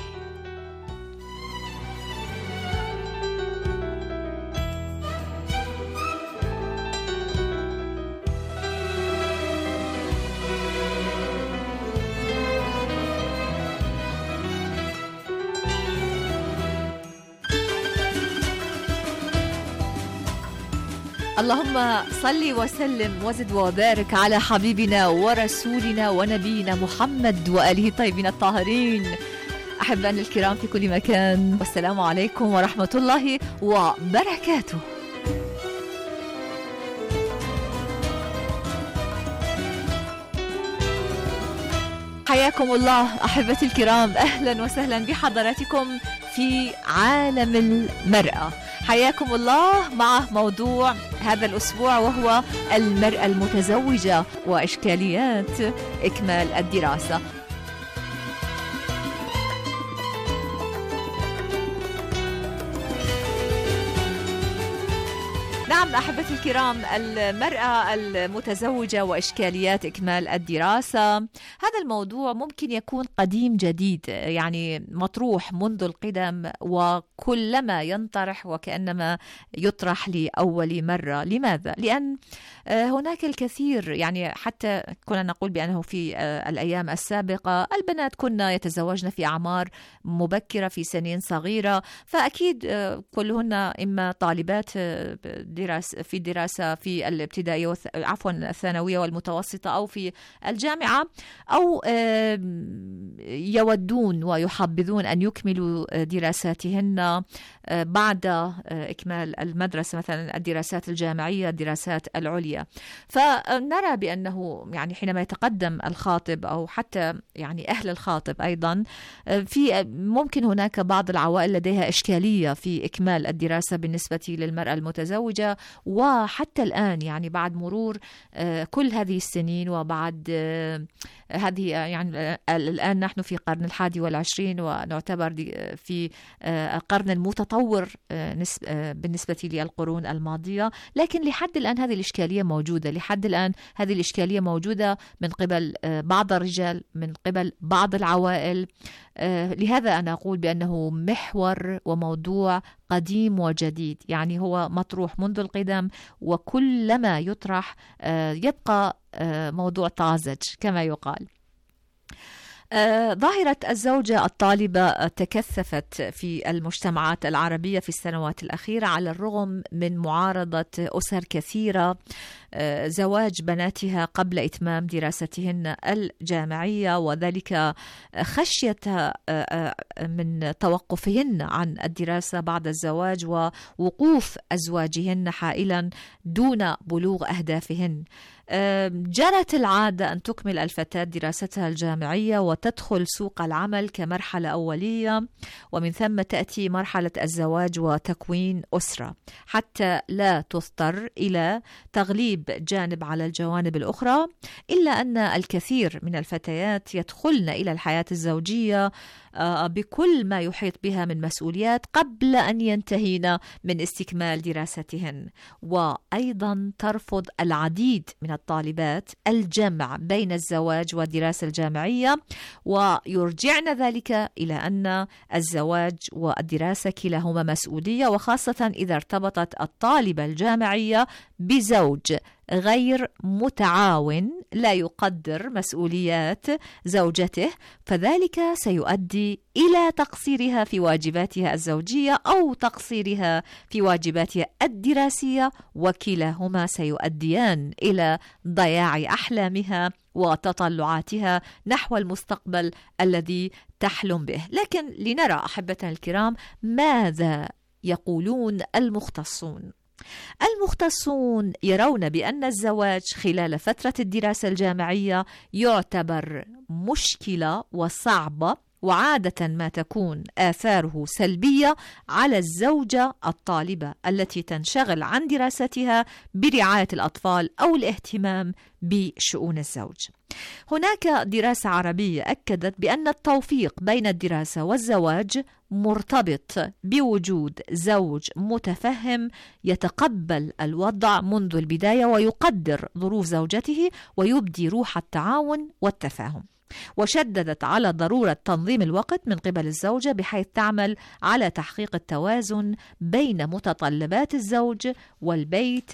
اللهم صل وسلم وزد وبارك على حبيبنا ورسولنا ونبينا محمد وآله الطيبين الطاهرين. أحبائنا الكرام في كل مكان، والسلام عليكم ورحمة الله وبركاته. حياكم الله أحبتي الكرام، أهلا وسهلا بحضراتكم في عالم المرأة. حياكم الله مع موضوع هذا الأسبوع، وهو المرأة المتزوجة وإشكاليات إكمال الدراسة. نعم أحبتي الكرام، المرأة المتزوجة وإشكاليات إكمال الدراسة، هذا الموضوع ممكن يكون قديم جديد، يعني مطروح منذ القدم، وكلما ينطرح وكأنما يطرح لأول مرة. لماذا؟ لأن هناك الكثير، يعني حتى كنا نقول بأنه في الأيام السابقة البنات كنا يتزوجن في أعمار مبكرة، في سنين صغيرة، فأكيد كلهن إما طالبات دراسة في دراسة في الابتدائية عفوا الثانوية والمتوسطة أو في الجامعة، أو يودون ويحبذون أن يكملوا دراساتهن بعد إكمال المدرسة، مثلا الدراسات الجامعية، الدراسات العليا. فنرى بأنه يعني حينما يتقدم الخاطب أو حتى يعني أهل الخاطب أيضا، في ممكن هناك بعض العوائل لديها إشكالية في إكمال الدراسة بالنسبة للمرأة المتزوجة. وحتى الآن يعني بعد مرور كل هذه السنين، وبعد هذه يعني الآن نحن في قرن الحادي والعشرين، ونعتبر في القرن المتطور بالنسبة للقرون الماضية، لكن لحد الآن هذه الإشكالية موجودة. لحد الآن هذه الإشكالية موجودة من قبل بعض الرجال، من قبل بعض العوائل. لهذا أنا أقول بأنه محور وموضوع قديم وجديد، يعني هو مطروح منذ القدم، وكلما يطرح يبقى موضوع طازج كما يقال. ظاهرة الزوجة الطالبة تكثفت في المجتمعات العربية في السنوات الأخيرة، على الرغم من معارضة أسر كثيرة زواج بناتها قبل إتمام دراستهن الجامعية، وذلك خشية من توقفهن عن الدراسة بعد الزواج ووقوف أزواجهن حائلا دون بلوغ أهدافهن. جرت العادة أن تكمل الفتاة دراستها الجامعية وتدخل سوق العمل كمرحلة أولية، ومن ثم تأتي مرحلة الزواج وتكوين أسرة، حتى لا تضطر إلى تغليب جانب على الجوانب الأخرى. إلا أن الكثير من الفتيات يدخلن إلى الحياة الزوجية بكل ما يحيط بها من مسؤوليات قبل أن ينتهين من استكمال دراستهن. وأيضا ترفض العديد من الطالبات الجمع بين الزواج والدراسة الجامعية، ويرجعن ذلك إلى أن الزواج والدراسة كلاهما مسؤولية، وخاصة إذا ارتبطت الطالبة الجامعية بزوج غير متعاون لا يقدر مسؤوليات زوجته، فذلك سيؤدي إلى تقصيرها في واجباتها الزوجية أو تقصيرها في واجباتها الدراسية، وكلاهما سيؤديان إلى ضياع أحلامها وتطلعاتها نحو المستقبل الذي تحلم به. لكن لنرى أحبتنا الكرام ماذا يقولون المختصون. المختصون يرون بأن الزواج خلال فترة الدراسة الجامعية يعتبر مشكلة وصعبة، وعادة ما تكون آثاره سلبية على الزوجة الطالبة التي تنشغل عن دراستها برعاية الأطفال أو الاهتمام بشؤون الزوج. هناك دراسة عربية أكدت بأن التوفيق بين الدراسة والزواج مرتبط بوجود زوج متفهم يتقبل الوضع منذ البداية ويقدر ظروف زوجته ويبدي روح التعاون والتفاهم. وشددت على ضرورة تنظيم الوقت من قبل الزوجة بحيث تعمل على تحقيق التوازن بين متطلبات الزوج والبيت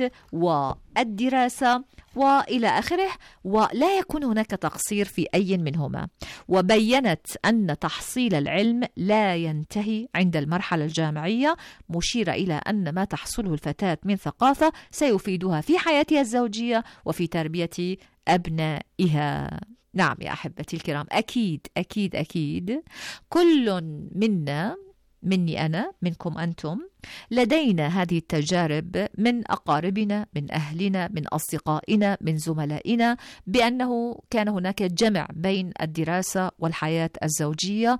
والدراسة وإلى آخره، ولا يكون هناك تقصير في أي منهما. وبينت أن تحصيل العلم لا ينتهي عند المرحلة الجامعية، مشيرة إلى أن ما تحصله الفتاة من ثقافة سيفيدها في حياتها الزوجية وفي تربية أبنائها. نعم يا أحبتي الكرام، أكيد أكيد أكيد كل منا، مني أنا، منكم أنتم، لدينا هذه التجارب من أقاربنا، من أهلنا، من أصدقائنا، من زملائنا، بأنه كان هناك جمع بين الدراسة والحياة الزوجية.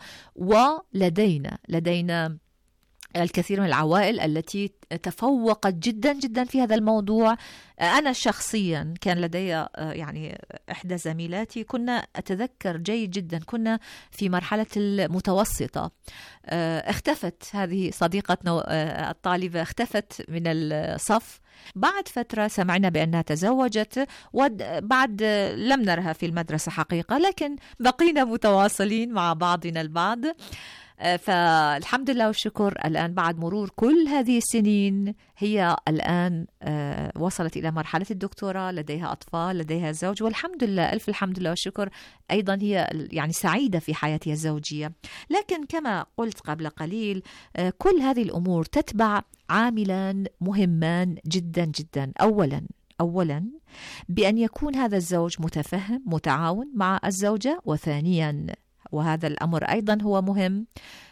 ولدينا لدينا الكثير من العوائل التي تفوقت جدا جدا في هذا الموضوع. أنا شخصيا كان لدي يعني إحدى زميلاتي، كنا أتذكر جيد جدا، كنا في مرحلة المتوسطة، اختفت هذه صديقتنا الطالبة، اختفت من الصف. بعد فترة سمعنا بأنها تزوجت، وبعد لم نرها في المدرسة حقيقة، لكن بقينا متواصلين مع بعضنا البعض. فالحمد لله والشكر، الآن بعد مرور كل هذه السنين هي الآن وصلت إلى مرحلة الدكتوراه، لديها أطفال، لديها زوج، والحمد لله، ألف الحمد لله والشكر. أيضا هي يعني سعيدة في حياتها الزوجية. لكن كما قلت قبل قليل، كل هذه الأمور تتبع عاملان مهمان جدا جدا. أولا أولا بأن يكون هذا الزوج متفهم متعاون مع الزوجة، وثانيا وهذا الأمر أيضا هو مهم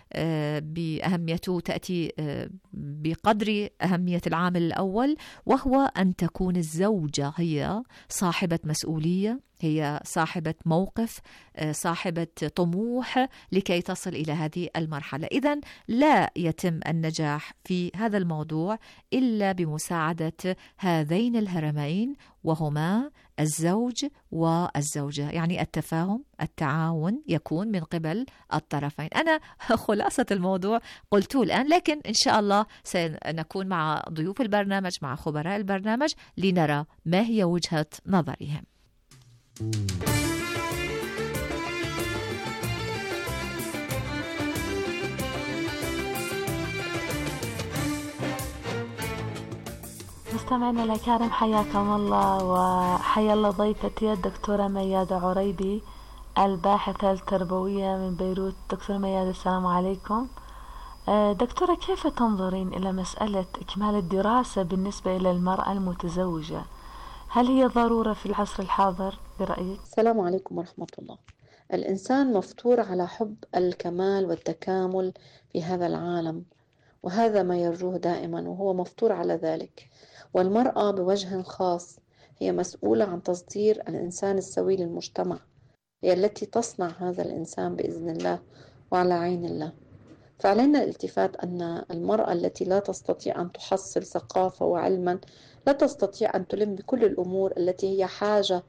بأهميته، تأتي بقدر أهمية العامل الأول، وهو أن تكون الزوجة هي صاحبة مسؤولية، هي صاحبة موقف، صاحبة طموح لكي تصل إلى هذه المرحلة. إذن لا يتم النجاح في هذا الموضوع إلا بمساعدة هذين الهرمين، وهما الزوج والزوجة، يعني التفاهم، التعاون يكون من قبل الطرفين. أنا خلاصة الموضوع قلته الآن، لكن إن شاء الله سنكون مع ضيوف البرنامج، مع خبراء البرنامج، لنرى ما هي وجهة نظرهم. مستمعينا الأكارم، حياكم الله، وحيا الله ضيفتي الدكتورة ميادة عريبي، الباحثة التربوية من بيروت. دكتورة ميادة، السلام عليكم. دكتورة، كيف تنظرين إلى مسألة إكمال الدراسة بالنسبة إلى المرأة المتزوجة؟ هل هي ضرورة في العصر الحاضر برأيك؟ السلام عليكم ورحمة الله. الإنسان مفطور على حب الكمال والتكامل في هذا العالم، وهذا ما يرجوه دائما، وهو مفطور على ذلك. والمرأة بوجه خاص هي مسؤولة عن تصدير الإنسان السوي للمجتمع، هي التي تصنع هذا الإنسان بإذن الله وعلى عين الله. فعلينا الالتفات أن المرأة التي لا تستطيع أن تحصل ثقافة وعلما لا تستطيع أن تلم بكل الأمور التي هي حاجة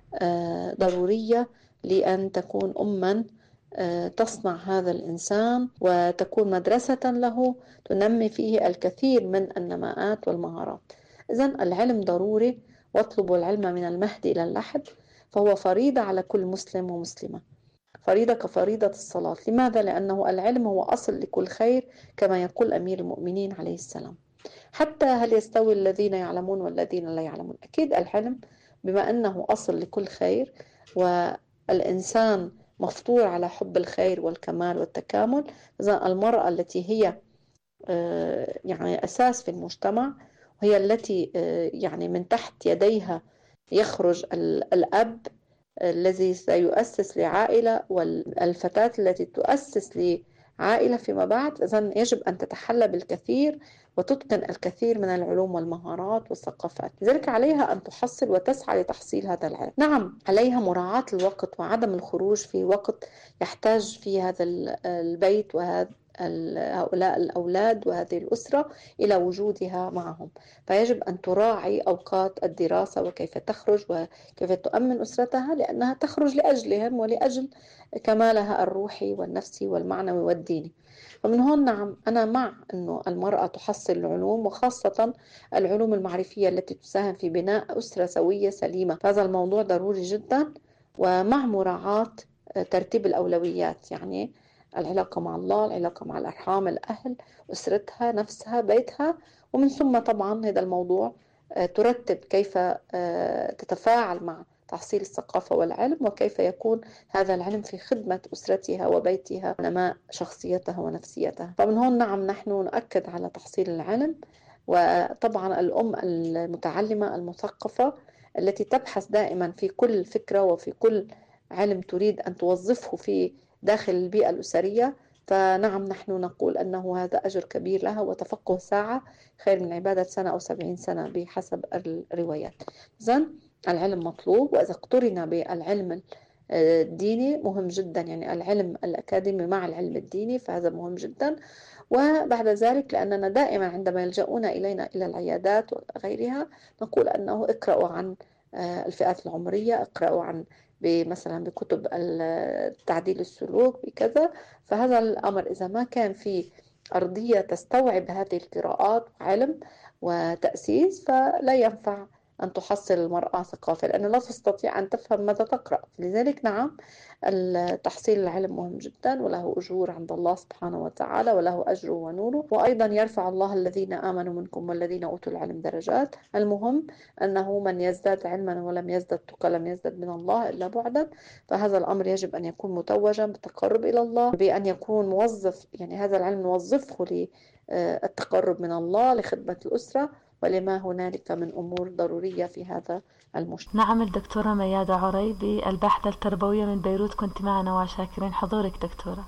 ضرورية لأن تكون أما تصنع هذا الإنسان وتكون مدرسة له تنمي فيه الكثير من النماءات والمهارات. إذن العلم ضروري، واطلبوا العلم من المهد إلى اللحد، فهو فريضة على كل مسلم ومسلمة، فريضة كفريضة الصلاة. لماذا؟ لأنه العلم هو أصل لكل خير كما يقول أمير المؤمنين عليه السلام. حتى هل يستوي الذين يعلمون والذين لا يعلمون؟ أكيد العلم بما أنه أصل لكل خير والإنسان مفطور على حب الخير والكمال والتكامل، إذن المرأة التي هي يعني أساس في المجتمع، وهي التي يعني من تحت يديها يخرج الأب الذي سيؤسس لعائلة، والفتاة التي تؤسس لعائلة فيما بعد، إذن يجب أن تتحلى بالكثير وتتقن الكثير من العلوم والمهارات والثقافات. لذلك عليها أن تحصل وتسعى لتحصيل هذا العلم. نعم، عليها مراعاة الوقت وعدم الخروج في وقت يحتاج فيه هذا البيت وهذا هؤلاء الأولاد وهذه الأسرة إلى وجودها معهم، فيجب أن تراعي أوقات الدراسة وكيف تخرج وكيف تؤمن أسرتها، لأنها تخرج لأجلهم ولأجل كمالها الروحي والنفسي والمعنوي والديني. ومن هون نعم أنا مع أنه المرأة تحصل العلوم، وخاصة العلوم المعرفية التي تساهم في بناء أسرة سوية سليمة. هذا الموضوع ضروري جدا، ومع مراعاة ترتيب الأولويات، يعني العلاقة مع الله، العلاقة مع الأرحام، الأهل، أسرتها نفسها، بيتها، ومن ثم طبعا هذا الموضوع ترتب كيف تتفاعل مع تحصيل الثقافة والعلم، وكيف يكون هذا العلم في خدمة أسرتها وبيتها ونماء شخصيتها ونفسيتها. فمن هون نعم نحن نؤكد على تحصيل العلم، وطبعا الأم المتعلمة المثقفة التي تبحث دائما في كل فكرة وفي كل علم تريد أن توظفه في داخل البيئة الأسرية، فنعم نحن نقول أنه هذا أجر كبير لها، وتفقه ساعة خير من عبادة سنة أو سبعين سنة بحسب الروايات. إذن العلم مطلوب، وإذا اقترن بالعلم الديني مهم جدا، يعني العلم الأكاديمي مع العلم الديني، فهذا مهم جدا. وبعد ذلك لأننا دائما عندما يلجؤون إلينا إلى العيادات وغيرها نقول أنه اقرأوا عن الفئات العمرية، اقرأوا عن مثلا بكتب تعديل السلوك بكذا. فهذا الأمر إذا ما كان في أرضية تستوعب هذه القراءات وعلم وتأسيس، فلا ينفع أن تحصل المرأة ثقافة، لأن لا تستطيع أن تفهم ماذا تقرأ. لذلك نعم التحصيل العلم مهم جدا، وله أجور عند الله سبحانه وتعالى، وله أجره ونوره، وأيضا يرفع الله الذين آمنوا منكم والذين أوتوا العلم درجات. المهم أنه من يزداد علما ولم يزداد تقى لم يزداد من الله إلا بعدا. فهذا الأمر يجب أن يكون متوجا بالتقرب إلى الله، بأن يكون موظف، يعني هذا العلم نوظفه للتقرب من الله، لخدمة الأسرة، ولما هنالك من أمور ضرورية في هذا المجتمع. نعم الدكتورة ميادة عريبي، الباحثة التربوية من بيروت، كنت معنا وشاكرين حضورك دكتورة.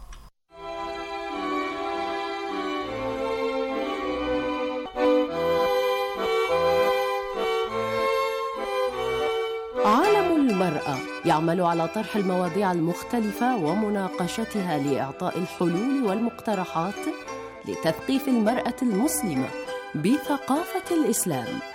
عالم المرأة يعمل على طرح المواضيع المختلفة ومناقشتها لإعطاء الحلول والمقترحات لتثقيف المرأة المسلمة بثقافة الإسلام.